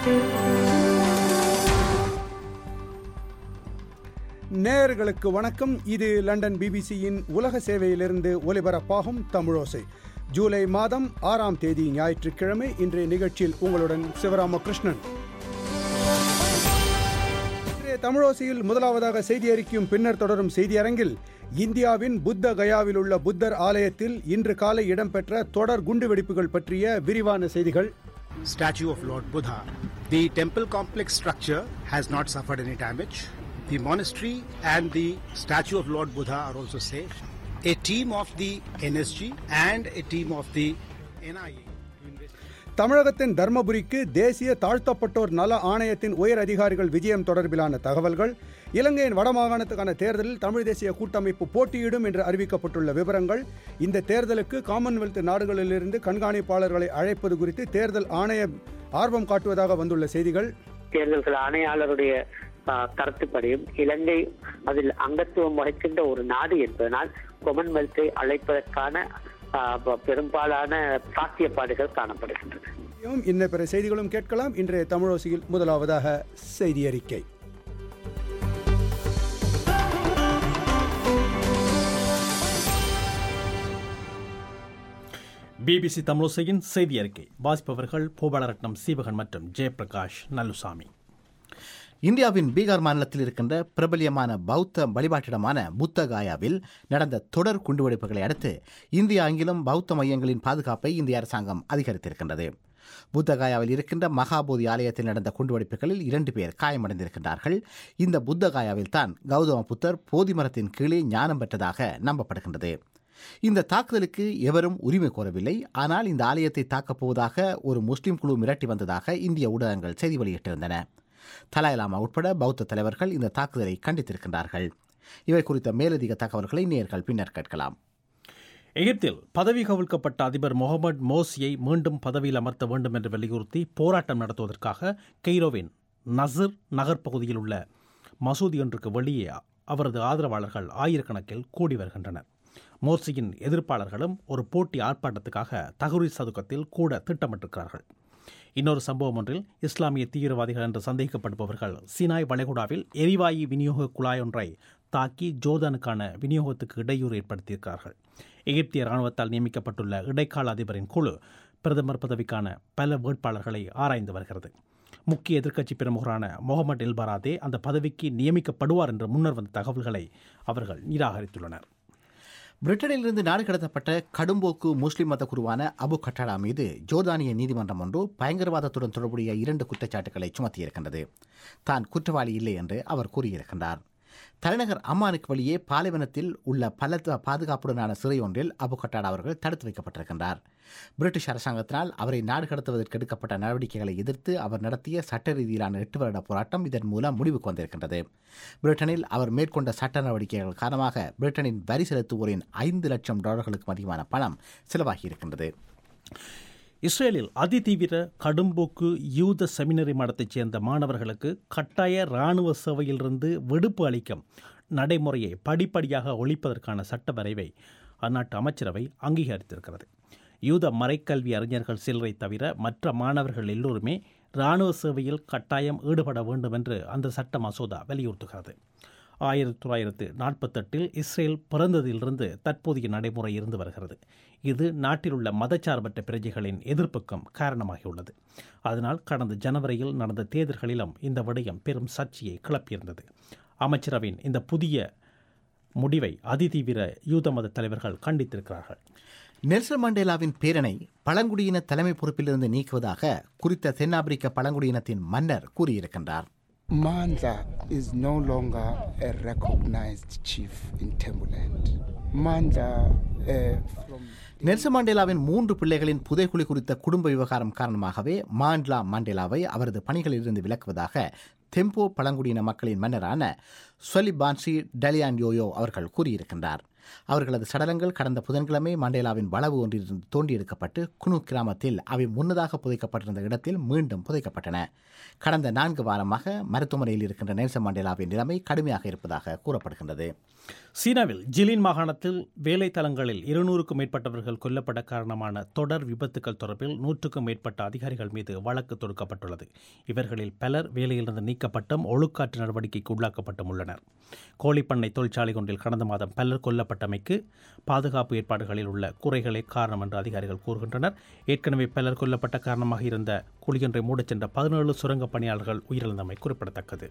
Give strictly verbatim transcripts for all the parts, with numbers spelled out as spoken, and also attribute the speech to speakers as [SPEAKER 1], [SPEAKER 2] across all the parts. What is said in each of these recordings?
[SPEAKER 1] நேயர்களுக்கு வணக்கம். இது லண்டன் பிபிசியின் உலக சேவையிலிருந்து ஒலிபரப்பாகும் தமிழோசை. ஜூலை மாதம் ஆறாம் தேதி ஞாயிற்றுக்கிழமை. இன்றைய நிகழ்ச்சியில் உங்களுடன் சிவராமகிருஷ்ணன். இன்றைய தமிழோசையில் முதலாவதாக செய்தி அறிக்கையும் பின்னர் தொடரும் செய்தியரங்கில் இந்தியாவின் புத்த கயாவில் உள்ள புத்தர் ஆலயத்தில் இன்று காலை இடம்பெற்ற தொடர் குண்டுவெடிப்புகள் பற்றிய விரிவான செய்திகள்.
[SPEAKER 2] Statue of Lord Buddha. The temple complex structure has not suffered any damage. The monastery and the statue of Lord Buddha are also safe. A team of the N S G and a team of the N I A.
[SPEAKER 1] தமிழகத்தின் தர்மபுரிக்கு தேசிய தாழ்த்தப்பட்டோர் நல ஆணையத்தின் உயர் அதிகாரிகள் விஜயம் தொடர்பிலான தகவல்கள். இலங்கையின் வடமாகாணத்துக்கான தேர்தலில் தமிழ் தேசிய கூட்டமைப்பு போட்டியிடும் என்று அறிவிக்கப்பட்டுள்ள விவரங்கள். இந்த தேர்தலுக்கு காமன்வெல்த் நாடுகளிலிருந்து கண்காணிப்பாளர்களை அழைப்பது குறித்து தேர்தல் ஆணையம் ஆர்வம் காட்டுவதாக வந்துள்ள செய்திகள்.
[SPEAKER 3] தேர்தல்கள் ஆணையாளருடைய கருத்துப்படியும் இலங்கை அதில் அங்கத்துவம் வகிக்கின்ற ஒரு நாடு என்பதனால் காமன்வெல்த்தை அழைப்பதற்கான பெரும்பாலான சாத்தியப்பாடுகள் காணப்படுகின்றன.
[SPEAKER 1] இன்ன பிற செய்திகளும் கேட்கலாம். இன்றைய தமிழோசையில் முதலாவதாக செய்தி அறிக்கை.
[SPEAKER 4] பிபிசி தமிழோசையின் செய்தி அறிக்கை வாசிப்பவர்கள் பூபாலரட்னம் சீவகன் மற்றும் ஜெயபிரகாஷ் நல்லுசாமி.
[SPEAKER 5] இந்தியாவின் பீகார் மாநிலத்தில் இருக்கின்ற பிரபலியமான பௌத்த வழிபாட்டிடமான புத்த கயாவில் நடந்த தொடர் குண்டுவெடிப்புகளை அடுத்து இந்தியா அங்கிலும் பௌத்த மையங்களின் பாதுகாப்பை இந்திய அரசாங்கம் அதிகரித்திருக்கின்றது. புத்த கயாவில் இருக்கின்ற மகாபோதி ஆலயத்தில் நடந்த குண்டுவெடிப்புகளில் இரண்டு பேர் காயமடைந்திருக்கின்றார்கள். இந்த புத்த கயாவில் தான் கௌதம புத்தர் போதி மரத்தின் கீழே ஞானம் பெற்றதாக நம்பப்படுகின்றது. இந்த தாக்குதலுக்கு எவரும் உரிமை கோரவில்லை. ஆனால் இந்த ஆலயத்தை தாக்கப் போவதாக ஒரு முஸ்லிம் குழு மிரட்டி வந்ததாக இந்திய ஊடகங்கள் செய்தி வெளியிட்டிருந்தன. தலாய் லாமா உட்பட பௌத்த தலைவர்கள் இந்த தாக்குதலை கண்டித்திருக்கின்றார்கள். இவை குறித்த மேலதிக தகவல்களை நேயர்கள் பின்னர் கேட்கலாம்.
[SPEAKER 4] எகிப்தில் பதவி கவிழ்க்கப்பட்ட அதிபர் முகமது மோர்சியை மீண்டும் பதவியில் அமர்த்த வேண்டும் என்று வலியுறுத்தி போராட்டம் நடத்துவதற்காக கெய்ரோவின் நசர் நகர் பகுதியில் உள்ள மசூதி ஒன்றுக்கு வெளியே அவரது ஆதரவாளர்கள் ஆயிரக்கணக்கில் கூடி வருகின்றனர். மோர்சியின் எதிர்ப்பாளர்களும் ஒரு போட்டி ஆர்ப்பாட்டத்துக்காக தகுரி சதுக்கத்தில் கூட திட்டமிட்டிருக்கிறார்கள். இன்னொரு சம்பவம் ஒன்றில் இஸ்லாமிய தீவிரவாதிகள் என்று சந்தேகிக்கப்படுபவர்கள் சினாய் வளைகுடாவில் எரிவாயு விநியோக குழாய் ஒன்றை தாக்கி ஜோர்தானுக்கான விநியோகத்துக்கு இடையூறு ஏற்படுத்தியிருக்கிறார்கள். எகிப்திய இராணுவத்தால் நியமிக்கப்பட்டுள்ள இடைக்கால அதிபரின் குழு பிரதமர் பதவிக்கான பல வேட்பாளர்களை ஆராய்ந்து வருகிறது. முக்கிய எதிர்க்கட்சி பிரமுகரான முகமது எல் பராதே அந்த பதவிக்கு நியமிக்கப்படுவார் என்ற முன்னர் வந்த தகவல்களை அவர்கள் நிராகரித்துள்ளனர்.
[SPEAKER 5] பிரிட்டனிலிருந்து நாடு கடத்தப்பட்ட கடும்போக்கு முஸ்லிம் மத குருவான அபு கட்டாடா மீது ஜோர்தானிய நீதிமன்றம் ஒன்று பயங்கரவாதத்துடன் தொடர்புடைய இரண்டு குற்றச்சாட்டுகளை சுமத்தியிருக்கின்றது. தான் குற்றவாளி இல்லை என்று அவர் கூறியிருக்கின்றார். தலைநகர் அம்மானுக்கு வெளியே பாலைவனத்தில் உள்ள பலத்த பாதுகாப்புடனான சிறை ஒன்றில் அபு கட்டாடா அவர்கள் தடுத்து வைக்கப்பட்டிருக்கின்றார். பிரிட்டிஷ் அரசாங்கத்தினால் அவரை நாடு கடத்துவதற்கு எடுக்கப்பட்ட நடவடிக்கைகளை எதிர்த்து அவர் நடத்திய சட்ட ரீதியிலான எட்டு வருட போராட்டம் இதன் மூலம் முடிவுக்கு வந்திருக்கின்றது. பிரிட்டனில் அவர் மேற்கொண்ட சட்ட நடவடிக்கைகள் காரணமாக பிரிட்டனின் வரி செலுத்துவோரின் ஐந்து லட்சம் டாலர்களுக்கும் அதிகமான பணம் செலவாகியிருக்கின்றது.
[SPEAKER 4] இஸ்ரேலில் அதிதீவிர கடும்போக்கு யூத செமினரி மடத்தைச் சேர்ந்த மாணவர்களுக்கு கட்டாய இராணுவ சேவையிலிருந்து விடுப்பு அளிக்கும் நடைமுறையை படிப்படியாக ஒழிப்பதற்கான சட்ட வரைவை அந்நாட்டு அமைச்சரவை அங்கீகரித்திருக்கிறது. யூத மறைக்கல்வி அறிஞர்கள் சிலரை தவிர மற்ற மாணவர்கள் எல்லோருமே இராணுவ சேவையில் கட்டாயம் ஈடுபட வேண்டும் என்று அந்த சட்ட மசோதா வலியுறுத்துகிறது. ஆயிரத்தி தொள்ளாயிரத்து நாற்பத்தெட்டில் இஸ்ரேல் பிறந்ததிலிருந்து தற்போதைய நடைமுறை இருந்து வருகிறது. இது நாட்டில் உள்ள மதச்சார்பற்ற பிரஜைகளின் எதிர்ப்புக்கும் காரணமாகியுள்ளது. அதனால் கடந்த ஜனவரியில் நடந்த தேர்தல்களிலும் இந்த விடயம் பெரும் சர்ச்சையை கிளப்பியிருந்தது. அமைச்சரவையின் இந்த புதிய முடிவை அதிதீவிர யூத மத தலைவர்கள் கண்டித்திருக்கிறார்கள்.
[SPEAKER 5] நெல்சன் மண்டேலாவின் பேரனை பழங்குடியின தலைமை பொறுப்பிலிருந்து நீக்குவதாக குறித்த தென்னாப்பிரிக்க பழங்குடியினத்தின் மன்னர் கூறியிருக்கின்றார்.
[SPEAKER 6] Mandla is no longer a recognized chief in Tembuland. Mandla uh, from
[SPEAKER 5] Nelson மண்டேலாவின் மூன்று பிள்ளைகளின் புதைக்குழி குறித்த குடும்ப விவகாரம் காரணமாகவே மாண்ட்லா மண்டேலாவை அவரது பணிகளிலிருந்து விலக்குவதாக தெம்போ பழங்குடியின மக்களின் மன்னரான சொலிபான்சி டலியான்யோயோ அவர்கள் கூறியிருக்கின்றார். அவர்களது சடலங்கள் கடந்த புதன்கிழமை மண்டேலாவின் வளவு ஒன்றிலிருந்து தோண்டியெடுக்கப்பட்டு குனு கிராமத்தில் அவை முன்னதாக புதைக்கப்பட்டிருந்த இடத்தில் மீண்டும் புதைக்கப்பட்டன. கடந்த நான்கு வாரமாக மருத்துவமனையில் இருக்கின்ற நெல்சன் மண்டேலாவின் நிலைமை கடுமையாக இருப்பதாக கூறப்படுகின்றது.
[SPEAKER 4] சீனாவில் ஜிலின் மாகாணத்தில் வேலைத்தலங்களில் இருநூறுக்கும் மேற்பட்டவர்கள் கொல்லப்பட காரணமான தொடர் விபத்துக்கள் தொடர்பில் நூற்றுக்கும் மேற்பட்ட அதிகாரிகள் மீது வழக்கு தொடுக்கப்பட்டுள்ளது. இவர்களில் பலர் வேலையிலிருந்து நீக்கப்பட்டும் ஒழுக்காற்று நடவடிக்கைக்கு உள்ளாக்கப்பட்டும் உள்ளனர். கோழிப்பண்ணை தொழிற்சாலை ஒன்றில் கடந்த மாதம் பலர் கொல்லப்பட்டமைக்கு பாதுகாப்பு ஏற்பாடுகளில் உள்ள குறைகளே காரணம் என்று அதிகாரிகள் கூறுகின்றனர். ஏற்கனவே பலர் கொல்லப்பட்ட காரணமாக இருந்த குழியொன்றை மூடச் சென்ற பதினேழு சுரங்கப் பணியாளர்கள் உயிரிழந்தமை குறிப்பிடத்தக்கது.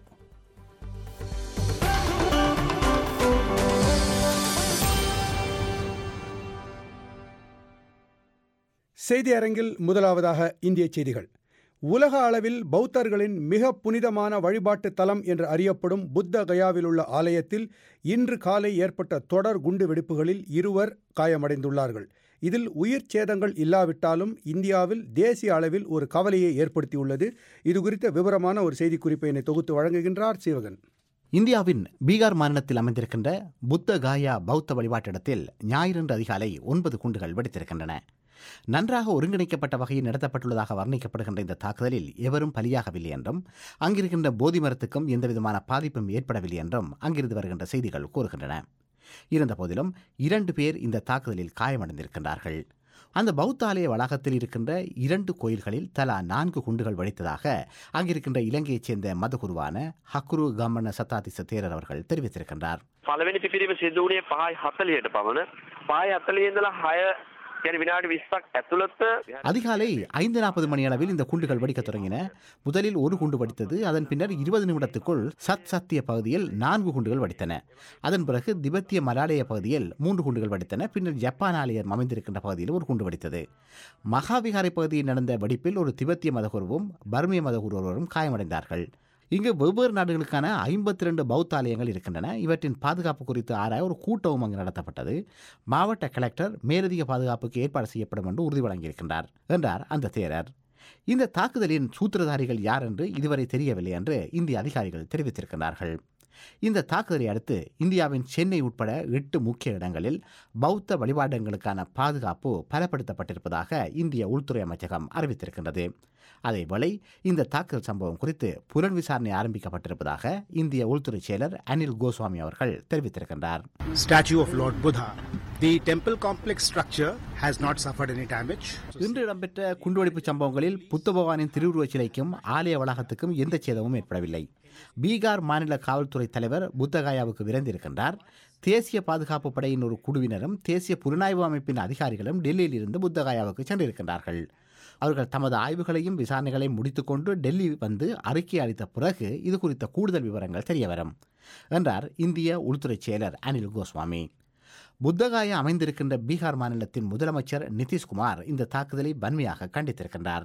[SPEAKER 1] செய்தி அரங்கில் முதலாவதாக இந்திய செய்திகள். உலக அளவில் பௌத்தர்களின் மிக புனிதமான வழிபாட்டு தலம் என்று அறியப்படும் புத்த கயாவில் உள்ள ஆலயத்தில் இன்று காலை ஏற்பட்ட தொடர் குண்டு வெடிப்புகளில் இருவர் காயமடைந்துள்ளார்கள். இதில் உயிர் சேதங்கள் இல்லாவிட்டாலும் இந்தியாவில் தேசிய அளவில் ஒரு கவலையை ஏற்படுத்தியுள்ளது. இதுகுறித்த விவரமான ஒரு செய்திக்குறிப்பை என்னை தொகுத்து வழங்குகின்றார் சிவகன்.
[SPEAKER 5] இந்தியாவின் பீகார் மாநிலத்தில் அமைந்திருக்கின்ற புத்த காயா பௌத்த வழிபாட்டிடத்தில் ஞாயிறன்று அதிகாலை ஒன்பது குண்டுகள் வெடித்திருக்கின்றன. நன்றாக ஒருங்கிணைக்கப்பட்ட வகையில் நடத்தப்பட்டுள்ளதாக வர்ணிக்கப்படுகின்ற இந்த தாக்குதலில் எவரும் பலியாகவில்லை என்றும் அங்கிருக்கின்ற போதி மரத்துக்கும் எந்தவிதமான பாதிப்பும் ஏற்படவில்லை என்றும் அங்கிருந்து வருகின்ற செய்திகள் கூறுகின்றன. இருந்தபோதிலும் இரண்டு பேர் இந்த தாக்குதலில் காயமடைந்திருக்கின்றார்கள். அந்த பௌத்த ஆலய வளாகத்தில் இருக்கின்ற இரண்டு கோயில்களில் தலா நான்கு குண்டுகள் வெடித்ததாக அங்கிருக்கின்ற இலங்கையைச் சேர்ந்த மதகுருவான ஹக்குரு கம்மன சத்தாதிச தேரர் அவர்கள் தெரிவித்திருக்கின்றார்.
[SPEAKER 7] පළවෙනි පිපිරීම සිදු වුණේ පහයි හතළිහට පමණ. පහයි හතළිහ ඉඳලා හය يعني විනාඩි විස්සක් ඇතුළත
[SPEAKER 5] அதிகாலை ஐந்து நாற்பது மணி அளவில் இந்த குண்டுகள் வெடிக்கத் தொடங்கின. முதலில் ஒரு குண்டு வெடித்தது. அதன் பின்னர் இருபது நிமிடத்துக்குள் சத் சத்திய பகுதியில் நான்கு குண்டுகள் வெடித்தன. அதன் பிறகு திபெத்திய மலாலய பகுதியில் மூன்று குண்டுகள் வெடித்தன. பின்னர் ஜப்பான் ஆலயம் அமைந்திருக்கின்ற பகுதியில் ஒரு குண்டு வெடித்தது. மகாவிகாரை பகுதியில் நடந்த வெடிப்பில் ஒரு திபெத்திய மதகுருவும் பர்மிய மதகுருவரும் காயமடைந்தார்கள். இங்கு வெவ்வேறு நாடுகளுக்கான ஐம்பத்தி ரெண்டு பௌத்த ஆலயங்கள் இருக்கின்றன. இவற்றின் பாதுகாப்பு குறித்து ஆராய ஒரு கூட்டமும் அங்கு நடத்தப்பட்டது. மாவட்ட கலெக்டர் மேலதிக பாதுகாப்புக்கு ஏற்பாடு செய்யப்படும் என்று உறுதி வழங்கியிருக்கின்றார் என்றார் அந்த தேரர். இந்த தாக்குதலின் சூத்திரதாரிகள் யார் என்று இதுவரை தெரியவில்லை என்று இந்திய அதிகாரிகள் தெரிவித்திருக்கிறார்கள். இந்த தாக்குதலை அடுத்து இந்தியாவின் சென்னை உட்பட எட்டு முக்கிய இடங்களில் பௌத்த வழிபாடுகளுக்கான பாதுகாப்பு பலப்படுத்தப்பட்டிருப்பதாக இந்திய உள்துறை அமைச்சகம் அறிவித்திருக்கின்றது. அதேவேளை இந்த தாக்குதல் சம்பவம் குறித்து புலன் விசாரணை ஆரம்பிக்கப்பட்டிருப்பதாக இந்திய உள்துறை செயலர் அனில் கோஸ்வாமி அவர்கள் தெரிவித்திருக்கின்றார்.
[SPEAKER 2] Statue of Lord Buddha. The temple complex structure has not suffered any damage.
[SPEAKER 5] இன்று இடம்பெற்ற குண்டுவெடிப்பு சம்பவங்களில் புத்த பகவானின் திருவுருவச் சிலைக்கும் ஆலய வளாகத்துக்கும் எந்த சேதமும் ஏற்படவில்லை. பீகார் மாநில காவல்துறை தலைவர் புத்தகாயாவுக்கு விரைந்திருக்கின்றார். தேசிய பாதுகாப்பு படையின் ஒரு குழுவினரும் தேசிய புலனாய்வு அமைப்பின் அதிகாரிகளும் டெல்லியில் இருந்து புத்தகாயாவுக்கு சென்றிருக்கின்றார்கள். அவர்கள் தமது ஆய்வுகளையும் விசாரணைகளையும் முடித்துக்கொண்டு டெல்லி வந்து அறிக்கை அளித்த பிறகு இது குறித்த கூடுதல் விவரங்கள் தெரியவரும் என்றார் இந்திய உள்துறை செயலர் அனில் கோஸ்வாமி. புத்தகாயா அமைந்திருக்கின்ற பீகார் மாநிலத்தின் முதலமைச்சர் நிதிஷ்குமார் இந்த தாக்குதலை வன்மையாக கண்டித்திருக்கின்றார்.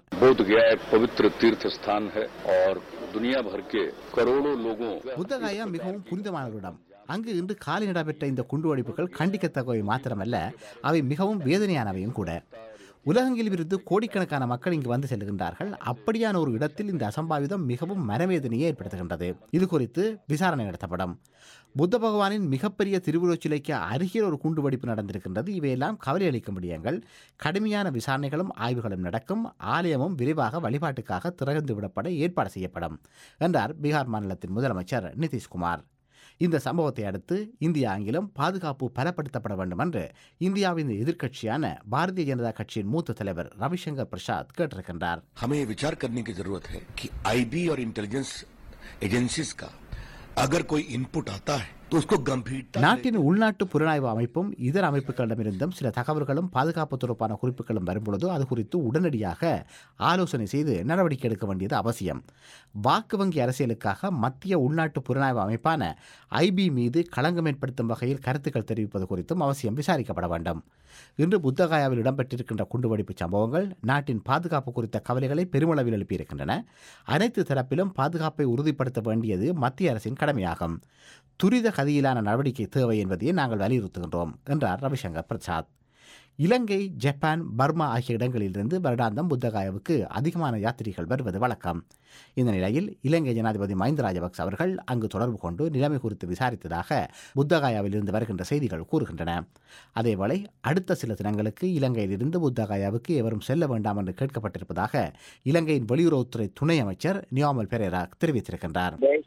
[SPEAKER 5] புத்தகாயா மிகவும் புனிதமான இடம். அங்கு இன்று காலை நடைபெற்ற இந்த குண்டுவெடிப்புகள் கண்டிக்கத்தக்கவை மாத்திரமல்ல, அவை மிகவும் வேதனையானவையும் கூட. உலகெங்கிலும் இருந்து கோடிக்கணக்கான மக்கள் இங்கு வந்து செல்கின்றார்கள். அப்படியான ஒரு இடத்தில் இந்த அசம்பாவிதம் மிகவும் மனவேதனையை ஏற்படுத்துகின்றது. இது குறித்து விசாரணை நடத்தப்படும். புத்த பகவானின் மிகப்பெரிய திருவுருவச் சிலைக்கு அருகில் ஒரு குண்டு வெடிப்பு நடந்திருக்கின்றது. இவையெல்லாம் கவலை அளிக்கும் விடயங்கள். கடுமையான விசாரணைகளும் ஆய்வுகளும் நடக்கும். ஆலயமும் விரைவாக வழிபாட்டுக்காக திறந்து விடப்பட ஏற்பாடு செய்யப்படும் என்றார் பீகார் மாநிலத்தின் முதலமைச்சர் நிதிஷ்குமார். இந்த சம்பவத்தை அடுத்து இந்தியா அங்கிலும் பாதுகாப்பு பலப்படுத்தப்பட வேண்டும் என்று இந்தியாவின் எதிர்க்கட்சியான பாரதிய ஜனதா கட்சியின் மூத்த தலைவர் ரவிசங்கர் பிரசாத் கேட்டிருக்கின்றார்.
[SPEAKER 8] हमें ये विचार करने की जरूरत है कि आईबी और इंटेलिजेंस एजेंसीज का अगर कोई इनपुट आता है तो उसको गंभीरता
[SPEAKER 5] நாட்டின் உள்நாட்டு புலனாய்வு அமைப்பும் இதர அமைப்புகளிடமிருந்தும் சில தகவல்களும் பாதுகாப்பு தொடர்பான குறிப்புகளும் வரும்பொழுது அது குறித்து உடனடியாக ஆலோசனை செய்து நடவடிக்கை எடுக்க வேண்டியது அவசியம். வாக்கு வங்கி அரசியலுக்காக மத்திய உள்நாட்டு புலனாய்வு அமைப்பான ஐபி மீது களங்கம் ஏற்படுத்தும் வகையில் கருத்துக்கள் தெரிவிப்பது குறித்தும் அவசியம் விசாரிக்கப்பட வேண்டும். இன்று புத்தகாயாவில் இடம்பெற்றிருக்கின்ற குண்டுவெடிப்பு சம்பவங்கள் நாட்டின் பாதுகாப்பு குறித்த கவலைகளை பெருமளவில் எழுப்பியிருக்கின்றன. அனைத்து தரப்பிலும் பாதுகாப்பை உறுதிப்படுத்த வேண்டியது மத்திய அரசின் கடமையாகும். துரித கதியிலான நடவடிக்கை தேவை என்பதையே நாங்கள் வலியுறுத்துகின்றோம் என்றார் ரவிசங்கர் பிரசாத். இலங்கை, ஜப்பான், பர்மா ஆகிய இடங்களிலிருந்து வருடாந்தம் புத்தகாயாவுக்கு அதிகமான யாத்திரிகள் வருவது வழக்கம். இந்த நிலையில் இலங்கை ஜனாதிபதி மஹிந்த ராஜபக்ச அவர்கள் அங்கு தொடர்பு கொண்டு நிலைமை குறித்து விசாரித்ததாக புத்தகாயாவில் இருந்து வருகின்ற செய்திகள் கூறுகின்றன. அதேவேளை அடுத்த சில தினங்களுக்கு இலங்கையிலிருந்து புத்தகாயாவுக்கு எவரும் செல்ல வேண்டாம் என்று கேட்கப்பட்டிருப்பதாக இலங்கையின் வெளியுறவுத்துறை துணை அமைச்சர் நியாமல் பெரேரா தெரிவித்திருக்கின்றார்.
[SPEAKER 3] There is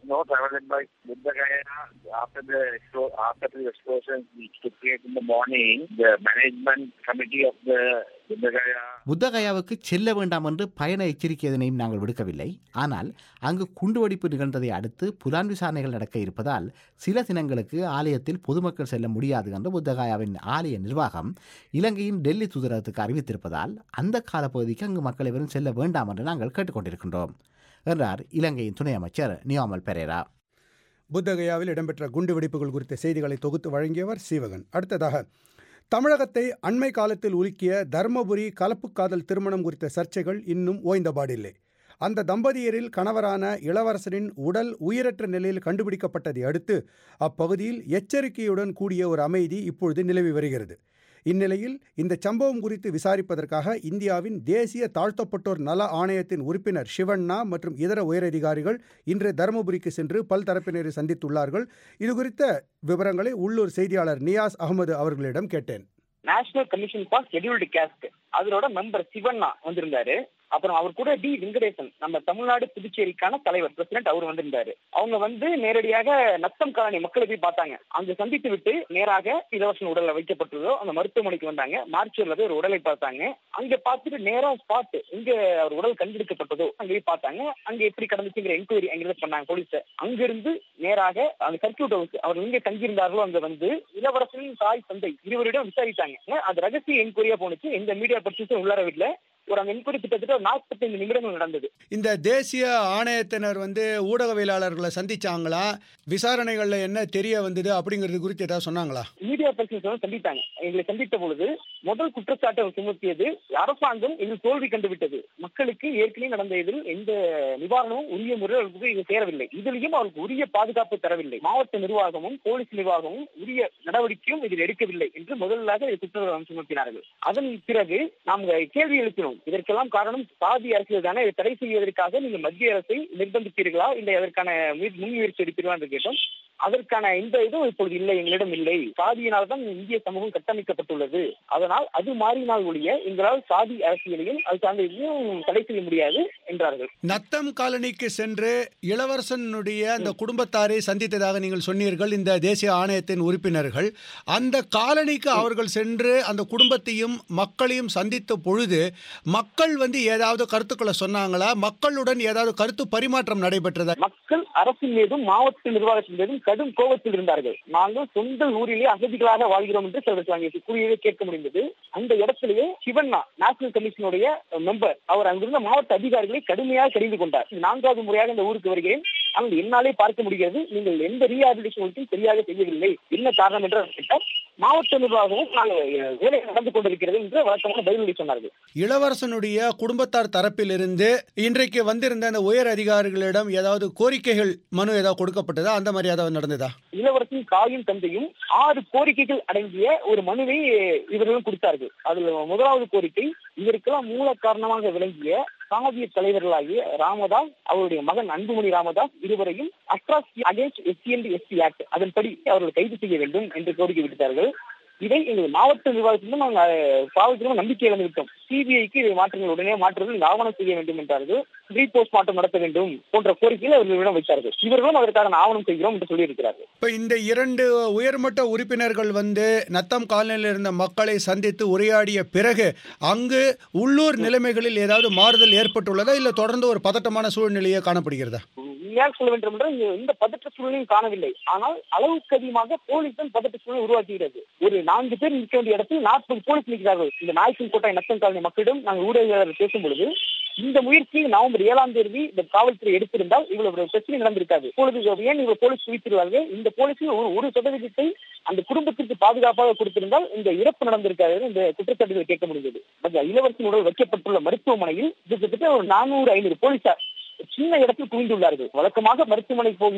[SPEAKER 9] no travel by Buddha Gaya after the after the explosions which took place in the morning. The management committee of the Buddha Gaya
[SPEAKER 5] புத்தகயாவுக்கு செல்ல வேண்டாம் என்று பயண எச்சரிக்கை எதனையும் நாங்கள் விடுக்கவில்லை. ஆனால் அங்கு குண்டுவெடிப்பு நிகழ்ந்ததை அடுத்து புலான் விசாரணைகள் நடக்க இருப்பதால் சில தினங்களுக்கு ஆலயத்தில் பொதுமக்கள் செல்ல முடியாது என்று புத்தகயாவின் ஆலய நிர்வாகம் இலங்கையின் டெல்லி தூதரகத்துக்கு அறிவித்திருப்பதால் அந்த காலப்பகுதிக்கு அங்கு மக்கள் எவரும் செல்ல வேண்டாம் என்று நாங்கள் கேட்டுக்கொண்டிருக்கின்றோம் என்றார் இலங்கையின் துணை அமைச்சர் நியாமல் பெரேரா.
[SPEAKER 1] புத்தகயாவில் இடம்பெற்ற குண்டுவெடிப்புகள் குறித்த செய்திகளை தொகுத்து வழங்கியவர் சீவகன். அடுத்ததாக, தமிழகத்தை அண்மை காலத்தில் உலுக்கிய தர்மபுரி கலப்புக்காதல் திருமணம் குறித்த சர்ச்சைகள் இன்னும் ஓய்ந்தபாடில்லை. அந்த தம்பதியரில் கணவரான இளவரசரின் உடல் உயிரற்ற நிலையில் கண்டுபிடிக்கப்பட்டதை அடுத்து அப்பகுதியில் எச்சரிக்கையுடன் கூடிய ஒரு அமைதி இப்பொழுது நிலவி வருகிறது. இந்நிலையில் இந்த சம்பவம் குறித்து விசாரிப்பதற்காக இந்தியாவின் தேசிய தாழ்த்தப்பட்டோர் நல ஆணையத்தின் உறுப்பினர் சிவண்ணா மற்றும் இதர உயரதிகாரிகள் இன்று தருமபுரிக்கு சென்று பல்தரப்பினரை சந்தித்துள்ளார்கள். இது குறித்த விவரங்களை உள்ளூர் செய்தியாளர் நியாஸ் அகமது அவர்களிடம் கேட்டேன்.
[SPEAKER 10] National commission for scheduled caste அதோட மெம்பர் சிவண்ணா வந்திருந்தாரு. அப்புறம் அவர் கூட டி வெங்கடேசன், நம்ம தமிழ்நாடு புதுச்சேரிக்கான தலைவர் பிரசிடென்ட், அவர் வந்திருந்தாரு. அவங்க வந்து நேரடியாக நத்தம் காலனி மக்களை போய் பார்த்தாங்க. அங்கு சந்தித்து விட்டு நேராக இளவரசன் உடலை வைக்கப்பட்டதோ அந்த மருத்துவமனைக்கு வந்தாங்க. மார்ச்சூர்ல போய் ஒரு உடலை பார்த்தாங்க. அங்க பார்த்துட்டு நேரா ஸ்பாட் இங்க அவர் உடல் கண்டெடுக்கப்பட்டதோ அங்கே போய் பார்த்தாங்க. அங்க எப்படி கடந்துச்சுங்கிற என்கொயரி அங்க பண்ணாங்க போலீஸ். அங்கிருந்து நேராக அந்த சர்க்கியூட் ஹவுஸ் அவர் எங்க தங்கியிருந்தார்களோ அங்க வந்து இளவரசனின் தாய் தந்தை இருவரிடம் விசாரித்தாங்க. அது ரகசிய என்கொயரியா போனுச்சு. எந்த மீடியா பர்சன்ஸும் உள்ளார வீட்டுல ஒரு அந்த என்கொயரி கிட்டத்தட்ட நாற்பத்தைந்து நிமிடங்கள் நடந்தது.
[SPEAKER 1] இந்த தேசிய ஆணையத்தினர் வந்து ஊடகவியலாளர்களை சந்திச்சாங்களா? விசாரணைகள்ல என்ன தெரிய வந்தது அப்படிங்கிறது குறித்து ஏதாவது சொன்னாங்களா?
[SPEAKER 10] மீடியா பர்சன்ஸ் சந்தித்தாங்க. எங்களை சந்தித்த பொழுது முதல் குற்றச்சாட்டு அவர் சுமத்தியது, அரசாங்கம் இதில் தோல்வி கண்டுவிட்டது. மக்களுக்கு ஏற்கனவே நடந்த இதில் எந்த நிவாரணமும் உரிய முறையில் இது சேரவில்லை. இதிலையும் அவருக்கு உரிய பாதுகாப்பு தரவில்லை. மாவட்ட நிர்வாகமும் போலீஸ் நிர்வாகமும் உரிய நடவடிக்கையும் இதில் எடுக்கவில்லை என்று முதலாக குற்றம் சுமத்தினார்கள். அதன் பிறகு நாம் கேள்வி எழுப்பினோம். இதற்கெல்லாம் காரணம் சாதி அரசியல் தானே. இதை தடை செய்வதற்காக நீங்கள் மத்திய அரசை நிர்பந்திப்பீர்களா, இல்லை அதற்கான முன்முயற்சி எடுப்பீர்களா என்று கேட்டோம். அதற்கான எந்த இதுவும் இப்பொழுது இல்லை, எங்களிடம் இல்லை. சாதியினால் தான் இந்திய சமூகம் கட்டமைக்கப்பட்டுள்ளது. அதனால் அது மாறினால் ஒழிய எங்களால் சாதி அரசியலையும் அது சார்ந்த இதையும் தடை செய்ய முடியாது என்றார்கள்.
[SPEAKER 1] நத்தம் காலனிக்கு சென்று இளவரசனுடைய அந்த குடும்பத்தாரை சந்தித்ததாக நீங்கள் சொன்னீர்கள், இந்த தேசிய ஆணையத்தின் உறுப்பினர்கள். அந்த காலனிக்கு அவர்கள் சென்று அந்த குடும்பத்தையும் மக்களையும் சந்தித்த பொழுது மக்கள் வந்து ஏதாவது கருத்துக்களை சொன்னாங்களா? மக்களுடன் ஏதாவது கருத்து பரிமாற்றம் நடைபெற்றதா?
[SPEAKER 10] மக்கள் அரசின் மீதும் மாவட்ட நிர்வாகத்தின் மீதும் கடும் கோபத்தில் இருந்தார்கள். நாங்கள் சொந்த ஊரிலே அகதிகளாக வாழ்கிறோம் என்று சிலருக்கு கூறியவே கேட்க முடிந்தது. அந்த இடத்திலேயே சிவண்ணா நேஷனல் கமிஷனுடைய மெம்பர் அவர் அங்கிருந்த மாவட்ட அதிகாரிகளை கடுமையாக கடிந்து கொண்டார். நான்காவது முறையாக இந்த ஊருக்கு வருகிறேன், அங்கு என்னாலே பார்க்க முடிகிறது, நீங்கள் எந்த ரீஹாபிலிட்டேஷன் சரியாக செய்யவில்லை, என்ன காரணம் என்று கேட்டார். மாவட்ட நிர்வாகமும் வேலை நடந்து கொண்டிருக்கிறது என்று வழக்கமான பதிலடி சொன்னார்கள்.
[SPEAKER 1] இளவரசனுடைய குடும்பத்தார் தரப்பில் இருந்து இன்றைக்கு வந்திருந்த அந்த உயர் அதிகாரிகளிடம் ஏதாவது கோரிக்கைகள் மனு ஏதாவது கொடுக்கப்பட்டதா? அந்த மாதிரி ஏதாவது நடந்ததா?
[SPEAKER 10] இளவரசின் தாயும் தந்தையும் ஆறு கோரிக்கைகள் அடங்கிய ஒரு மனுவை இவர்களும் கொடுத்தார்கள். அதுல முதலாவது கோரிக்கை, இதற்கெல்லாம் மூல காரணமாக விளங்கிய சாதிய தலைவர்களாகிய ராமதாஸ், அவருடைய மகன் அன்புமணி ராமதாஸ் இருவரையும் atrocity against SC and ST act அதன்படி அவர்கள் கைது செய்ய வேண்டும் என்று கோரிக்கை விடுத்தார்கள். இதை எங்கள் மாவட்ட நிர்வாகத்திலும் நாங்கள் காவல்துறையும் நம்பிக்கை இழந்து விட்டோம். சிபிஐக்கு இதை மாற்றுங்கள், உடனே மாற்றுவதில் ஆவணம் செய்ய வேண்டும் என்றார்கள். ரீபோஸ்ட் மாற்றம் நடத்த வேண்டும் போன்ற கோரிக்கையில் அவர்களிடம் வைத்தார்கள். இவர்களும் அதற்காக ஆவணம் செய்கிறோம் என்று சொல்லியிருக்கிறார்கள்.
[SPEAKER 1] இப்ப இந்த இரண்டு உயர்மட்ட உறுப்பினர்கள் வந்து நத்தம் காலனியில் இருந்த மக்களை சந்தித்து உரையாடிய பிறகு அங்கு உள்ளூர் நிலைமைகளில் ஏதாவது மாறுதல் ஏற்பட்டுள்ளதா, இல்ல தொடர்ந்து ஒரு பதட்டமான சூழ்நிலையே காணப்படுகிறதா?
[SPEAKER 10] ஏன் சொல்ல வேண்டும் என்றால் இந்த பதற்ற சூழ்நிலையும் காணவில்லை. ஆனால் அளவுக்கு அதிகமாக போலீஸ் தான் பதற்ற சூழ்நிலை உருவாக்குகிறது. ஒரு நான்கு பேர் நிற்க வேண்டிய இடத்தில் நாற்பது போலீஸ் நிற்கிறார்கள். இந்த நாய்க்கன் கோட்டை நத்தம் காலனி மக்களிடம் நாங்கள் ஊடகங்கள் பேசும் பொழுது இந்த முயற்சி நவம்பர் ஏழாம் தேதி இந்த காவல்துறை எடுத்திருந்தால் இவ்வளவு பிரச்சனை நடந்திருக்காது. இப்பொழுது ஏன் இவ்வளவு போலீஸ் குவித்திருவார்கள்? இந்த போலீஸில் ஒரு ஒரு சதவீதத்தை அந்த குடும்பத்திற்கு பாதுகாப்பாக கொடுத்திருந்தால் இந்த இறப்பு நடந்திருக்காது. இந்த குற்றச்சாட்டுகளை கேட்க முடிந்தது. இளவரசன் உடல் வைக்கப்பட்டுள்ள மருத்துவமனையில் கிட்டத்தட்ட ஒரு நானூறு ஐநூறு போலீசார் சின்ன இடத்தில் குவிந்துள்ளார்கள். வழக்கமாக மருத்துவமனைக்கு போகின்ற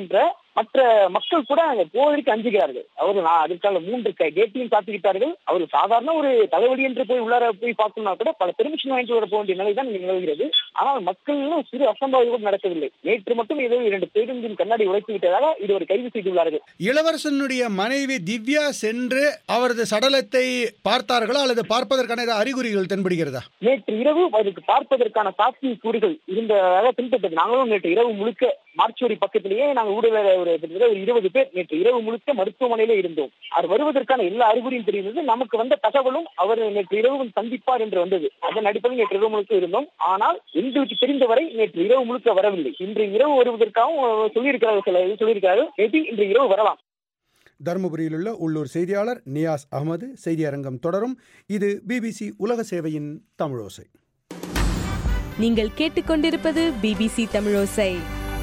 [SPEAKER 10] மற்ற மக்கள் கூட அங்க போவதற்கு அஞ்சுகிறார்கள். அவர்கள் அதற்கான மூன்று கேட்டையும் காத்துக்கிட்டார்கள். அவர் சாதாரண ஒரு தலைவலி என்று போய் உள்ளார போய் பார்த்தோம்னா கூட பல பெர்மிஷன் வாங்கிட்டு வர போக வேண்டிய நிலைதான் நிலவுகிறது. ஆனால் மக்கள் சிறு அசம்பாவிதம் கூட நடக்கவில்லை. நேற்று மட்டும் ஏதோ இரண்டு பேருந்தின் கண்ணாடி உடைத்து விட்டதாக இதுவரை கைது செய்துள்ளார்கள்.
[SPEAKER 1] இளவரசனுடைய மனைவி திவ்யா சென்று அவரது சடலத்தை பார்த்தார்களா அல்லது பார்ப்பதற்கான அறிகுறிகள் தென்படுகிறதா?
[SPEAKER 10] நேற்று இரவு அவருக்கு பார்ப்பதற்கான சாட்சி கூறுகள் இருந்ததாக பின்பற்றது. நாங்களும் நேற்று இரவு முழுக்க மார்ச்சுவரி பக்கத்திலேயே நாங்கள் ஊடக ஒரு இருபது பேர் நேற்று இரவு முழுக்க மருத்துவமனையிலே இருந்தோம். அவர் வருவதற்கான எல்லா அறிகுறியும் தெரிந்தது. நமக்கு வந்த தகவலும் அவர் நேற்று இரவு சந்திப்பார் என்று வந்தது. அதன் அடிப்படையில் நேற்று இரவு முழுக்க இருந்தோம். ஆனால் எங்களுக்கு தெரிந்தவரை நேற்று இரவு முழுக்க வரவில்லை. இன்று இரவு வருவதற்காகவும் சொல்லியிருக்கிறார்கள் சொல்லியிருக்கிறார்கள் மேபி இன்று இரவு வரலாம்.
[SPEAKER 1] தருமபுரியில் உள்ள உள்ளூர் செய்தியாளர் நியாஸ் அகமது. செய்தி அரங்கம் தொடரும். இது பிபிசி உலக சேவையின் தமிழோசை.
[SPEAKER 11] நீங்கள் கேட்டுக்கொண்டிருப்பது பிபிசி தமிழோசை.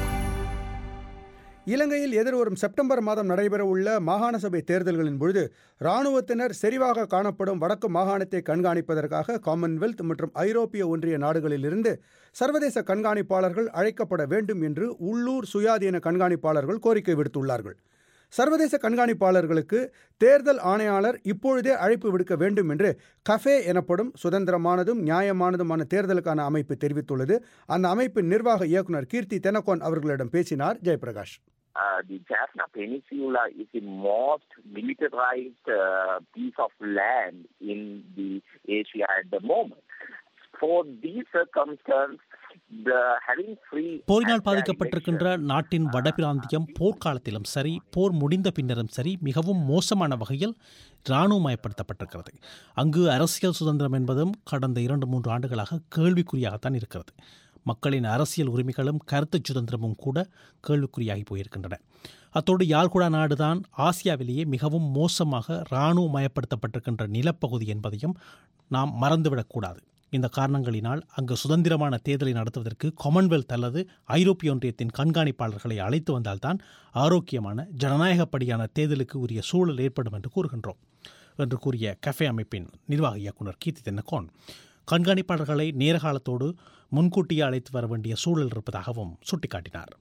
[SPEAKER 1] இலங்கையில் எதிர்வரும் செப்டம்பர் மாதம் நடைபெறவுள்ள மாகாண சபை தேர்தல்களின் பொழுது இராணுவத்தினர் செறிவாக காணப்படும் வடக்கு மாகாணத்தை கண்காணிப்பதற்காக காமன்வெல்த் மற்றும் ஐரோப்பிய ஒன்றிய நாடுகளிலிருந்து சர்வதேச கண்காணிப்பாளர்கள் அழைக்கப்பட வேண்டும் என்று உள்ளூர் சுயாதீன கண்காணிப்பாளர்கள் கோரிக்கை விடுத்துள்ளார்கள். சர்வதேச கண்காணிப்பாளர்களுக்கு தேர்தல் ஆணையாளர் இப்பொழுதே அழைப்பு விடுக்க வேண்டும் என்று கஃபே எனப்படும் சுதந்திரமானதும் நியாயமானதுமான தேர்தலுக்கான அமைப்பு தெரிவித்துள்ளது. அந்த அமைப்பின் நிர்வாக இயக்குநர் கீர்த்தி தென்னகோன் அவர்களிடம் பேசினார் Jayaprakash.
[SPEAKER 9] Uh, the Jaffna Peninsula is the most militarized uh, piece of land in the Asia at the moment. For these circumstances, the having free
[SPEAKER 4] போரினால் பாதிக்கப்பட்டிருக்கின்ற நாட்டின் வடபிராந்தியம் போர்க்காலத்திலும் சரி போர் முடிந்த பின்னரும் சரி மிகவும் மோசமான வகையில் இராணுவமயப்படுத்தப்பட்டிருக்கிறது. அங்கு அரசியல் சுதந்திரம் என்பதும் கடந்த இரண்டு மூன்று ஆண்டுகளாக கேள்விக்குறியாகத்தான் இருக்கிறது. மக்களின் அரசியல் உரிமைகளும் கருத்து சுதந்திரமும் கூட கேள்விக்குறியாகி போயிருக்கின்றன. அத்தோடு யாழ்குடா நாடுதான் ஆசியாவிலேயே மிகவும் மோசமாக இராணுவமயப்படுத்தப்பட்டிருக்கின்ற நிலப்பகுதி என்பதையும் நாம் மறந்துவிடக்கூடாது. இந்த காரணங்களினால் அங்கு சுதந்திரமான தேர்தலை நடத்துவதற்கு காமன்வெல்த் அல்லது ஐரோப்பிய ஒன்றியத்தின் கண்காணிப்பாளர்களை அழைத்து வந்தால்தான் ஆரோக்கியமான ஜனநாயகப்படியான தேர்தலுக்கு உரிய சூழல் ஏற்படும் என்று கூறுகின்றோம் என்று கூறிய கஃபே அமைப்பின் நிர்வாக இயக்குநர் கீர்த்தி தென்னகோன் கண்காணிப்பாளர்களை நேரகாலத்தோடு முன்கூட்டியே அழைத்து வர வேண்டிய சூழல் இருப்பதாகவும் சுட்டிக்காட்டினார்.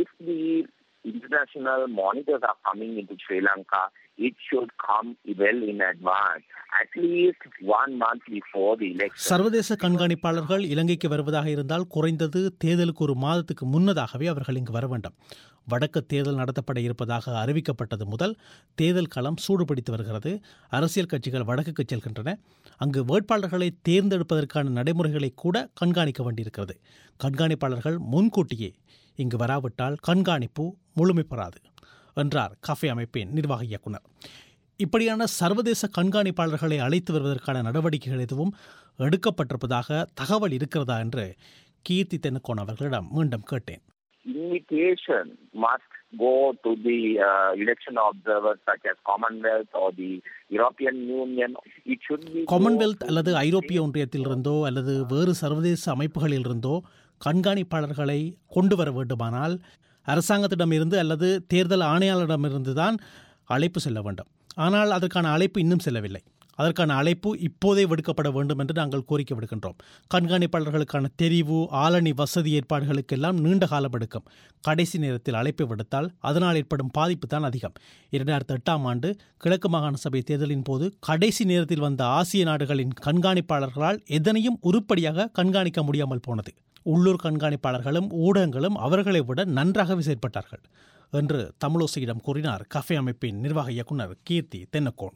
[SPEAKER 9] International monitors are coming into Sri Lanka, it should come well in advance, at least one month before the election.
[SPEAKER 4] சர்வதேச கண்காணிப்பாளர்கள் இலங்கைக்கு வருவதாக இருந்தால் குறைந்தது தேர்தலுக்கு ஒரு மாதத்துக்கு முன்னதாகவே அவர்கள் இங்கு வர வேண்டும். வடக்கு தேர்தல் நடத்தப்பட இருப்பதாக அறிவிக்கப்பட்டது முதல் தேர்தல் களம் சூடுபிடித்து வருகிறது. அரசியல் கட்சிகள் வடக்குக்கு செல்கின்றன. அங்கு வேட்பாளர்களை தேர்ந்தெடுப்பதற்கான நடைமுறைகளை கூட கண்காணிக்க வேண்டியிருக்கிறது. கண்காணிப்பாளர்கள் முன்கூட்டியே இங்கு வராவிட்டால் கண்காணிப்பு முழுமை பெறாது என்றார் கஃபே அமைப்பின் நிர்வாக இயக்குனர். இப்படியான சர்வதேச கண்காணிப்பாளர்களை அழைத்து வருவதற்கான நடவடிக்கைகள் எதுவும் எடுக்கப்பட்டிருப்பதாக தகவல் இருக்கிறதா என்று கீர்த்தி தென்னகோன் அவர்களிடம் மீண்டும் கேட்டேன்.
[SPEAKER 9] Invitation must go to the uh, election observers such as Commonwealth or the European Union. It should be
[SPEAKER 4] Commonwealth அல்லது ஐரோப்பிய ஒன்றியத்திலிருந்தோ அல்லது வேறு சர்வதேச அமைப்புகளிலிருந்தோ கண்காணிப்பாளர்களை கொண்டு வர வேண்டுமானால் அரசாங்கத்திடமிருந்து அல்லது தேர்தல் ஆணையாளரிடமிருந்து தான் அழைப்பு செல்ல வேண்டும். ஆனால் அதற்கான அழைப்பு இன்னும் செல்லவில்லை. அதற்கான அழைப்பு இப்போதே விடுக்கப்பட வேண்டும் என்று நாங்கள் கோரிக்கை விடுக்கின்றோம். கண்காணிப்பாளர்களுக்கான தெரிவு ஆளணி வசதி ஏற்பாடுகளுக்கெல்லாம் நீண்ட காலம் எடுக்கும். கடைசி நேரத்தில் அழைப்பை விடுத்தால் அதனால் ஏற்படும் பாதிப்பு தான் அதிகம். இரண்டாயிரத்தி எட்டாம் ஆண்டு கிழக்கு மாகாண சபை தேர்தலின் போது கடைசி நேரத்தில் வந்த ஆசிய நாடுகளின் கண்காணிப்பாளர்களால் எதனையும் உருப்படியாக கண்காணிக்க முடியாமல் போனது. உள்ளூர் கண்காணிப்பாளர்களும் ஊடகங்களும் அவர்களை விட நன்றாகவே செயற்பட்டார்கள் என்று தமிழோசையிடம் கூறினார் கஃபே அமைப்பின் நிர்வாக இயக்குநர் கீர்த்தி தென்னகோன்.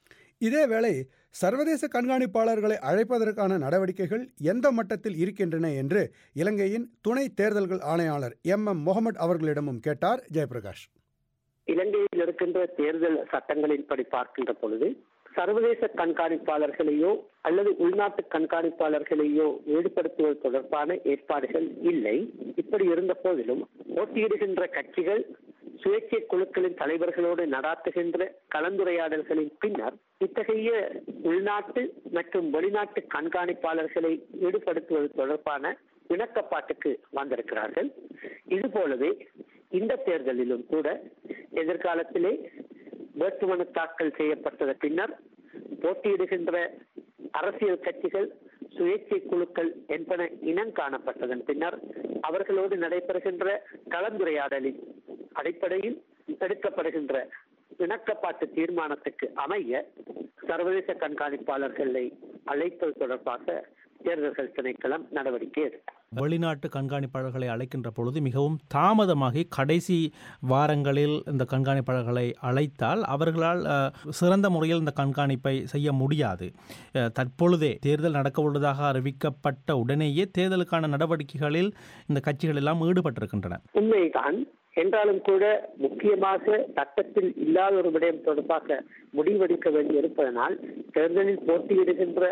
[SPEAKER 1] இதேவேளை சர்வதேச கண்காணிப்பாளர்களை அழைப்பதற்கான நடவடிக்கைகள் எந்த மட்டத்தில் இருக்கின்றன என்று இலங்கையின் துணை தேர்தல்கள் ஆணையாளர் எம் எம் முகமது அவர்களிடமும் கேட்டார் ஜெயபிரகாஷ்.
[SPEAKER 3] இலங்கையில் இருக்கின்ற தேர்தல் சட்டங்களின்படி பார்க்கின்ற பொழுது சர்வதேச கண்காணிப்பாளர்களையோ அல்லது உள்நாட்டு கண்காணிப்பாளர்களையோ ஈடுபடுத்துவது தொடர்பான ஏற்பாடுகள் இல்லை. இப்படி இருந்த போதிலும் போட்டியிடுகின்ற கட்சிகள் சுயேட்சை குழுக்களின் தலைவர்களோடு நடாத்துகின்ற கலந்துரையாடல்களின் பின்னர் இத்தகைய உள்நாட்டு மற்றும் வெளிநாட்டு கண்காணிப்பாளர்களை ஈடுபடுத்துவது தொடர்பான இணக்கப்பாட்டுக்கு வந்திருக்கிறார்கள். இதுபோலவே இந்த தேர்தலிலும் கூட எதிர்காலத்திலே வேட்புமனு தாக்கல் செய்யப்பட்டத பின்னர் போட்டியிடுகின்ற அரசியல் கட்சிகள் சுயேட்சை குழுக்கள் என்பன இனம் காணப்பட்டதன் பின்னர் அவர்களோடு நடைபெறுகின்ற கலந்துரையாடலின் அடிப்படையில் எடுக்கப்படுகின்ற இணக்கப்பாட்டு தீர்மானத்துக்கு அமைய சர்வதேச கண்காணிப்பாளர்களை அழைப்பது தொடர்பாக தேர்தல்கள் திணைக்களம் நடவடிக்கை எடுக்கும்.
[SPEAKER 4] வெளிநாட்டு கண்காணிப்பாளர்களை அழைக்கின்ற பொழுது மிகவும் தாமதமாகி கடைசி வாரங்களில் இந்த கண்காணிப்பாளர்களை அழைத்தால் அவர்களால் சிறந்த முறையில் இந்த கண்காணிப்பை செய்ய முடியாது. தற்பொழுதே தேர்தல் நடக்க உள்ளதாக அறிவிக்கப்பட்ட உடனேயே தேர்தலுக்கான நடவடிக்கைகளில் இந்த கட்சிகள் எல்லாம் ஈடுபட்டிருக்கின்றன.
[SPEAKER 3] உண்மைதான். என்றாலும் கூட முக்கியமாக சட்டத்தில் இல்லாத ஒரு விடயம் தொடர்பாக முடிவெடுக்க வேண்டியிருப்பதனால் தேர்தலில் போட்டியிடுகின்ற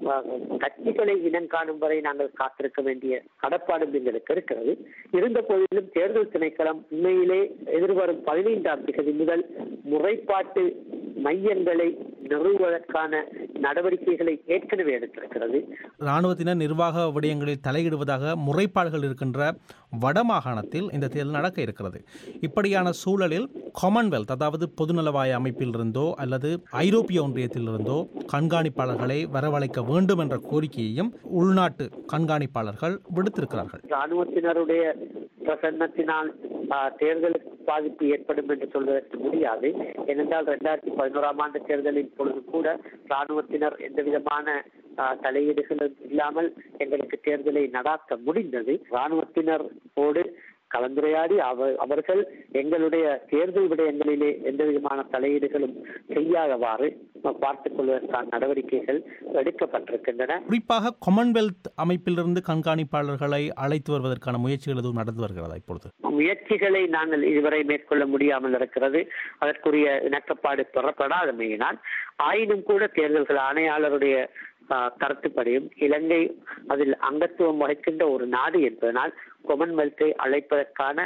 [SPEAKER 3] கட்சிகளை இனம் காணும் வரை நாங்கள் காத்திருக்க வேண்டிய கடப்பாடும் எங்களுக்கு இருக்கிறது. இருந்த போதிலும் தேர்தல் திணைக்களம் உண்மையிலே எதிர்வரும் பதினைந்தாம் தேதி முதல் முறைப்பாட்டு மையங்களை நிறுவுவதற்கான நடவடிக்கைகளை ஏற்கனவே எடுத்திருக்கிறது.
[SPEAKER 4] இராணுவத்தினர் நிர்வாக விடயங்களில் தலையிடுவதாக முறைப்பாடுகள் இருக்கின்ற வடமாகாணத்தில் இந்த தேர்தல் நடக்க இருக்கிறது. இப்படியான சூழலில் காமன்வெல்த், அதாவது பொதுநலவாய அமைப்பிலிருந்தோ அல்லது ஐரோப்பிய ஒன்றியத்திலிருந்தோ கண்காணிப்பாளர்களை வரவழைக்க வேண்டும் என்ற கோரிக்கையையும் உள்நாட்டு கண்காணிப்பாளர்கள் விடுத்திருக்கிறார்கள்.
[SPEAKER 3] இராணுவத்தினருடைய பிரசன்னத்தினால் தேர்தலுக்கு பாதிப்பு ஏற்படும் என்று சொல்வதற்கு முடியாது. ஏனென்றால் இரண்டாயிரத்தி பதினோராம் ஆண்டு தேர்தலின் பொழுது கூட இராணுவத்தினர் எந்த விதமான தலையீடுகளும் இல்லாமல் எங்களுக்கு தேர்தலை நடாத்த முடிந்தது. இராணுவத்தினரோடு கலந்துரையாடி அவர்கள் எங்களுடைய தேர்தல் விடயங்களிலே எந்த விதமான தலையீடுகளும் செய்யாதவாறு பார்த்துக் கொள்வதற்கான நடவடிக்கைகள் எடுக்கப்பட்டிருக்கின்றன.
[SPEAKER 4] குறிப்பாக காமன்வெல்த் அமைப்பிலிருந்து கண்காணிப்பாளர்களை அழைத்து வருவதற்கான முயற்சிகள் எதுவும் நடந்து வருகிறதா? இப்பொழுது
[SPEAKER 3] முயற்சிகளை நாங்கள் இதுவரை மேற்கொள்ள முடியாமல் இருக்கிறது. அதற்குரிய இணக்கப்பாடு பெறப்படாதமையினால் ஆயினும் கூட தேர்தல்கள் ஆணையாளருடைய கருத்துப்படியும் இலங்கை அதில் அங்கத்துவம் வகிக்கின்ற ஒரு நாடு என்பதனால் காமன்வெல்த்தை அழைப்பதற்கான